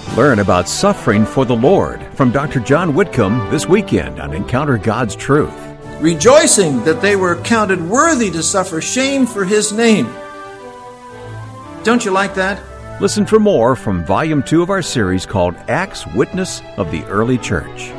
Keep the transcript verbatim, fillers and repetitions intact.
Learn about suffering for the Lord from Doctor John Whitcomb this weekend on Encounter God's Truth. Rejoicing that they were counted worthy to suffer shame for his name. Don't you like that? Listen for more from Volume two of our series called Acts Witness of the Early Church.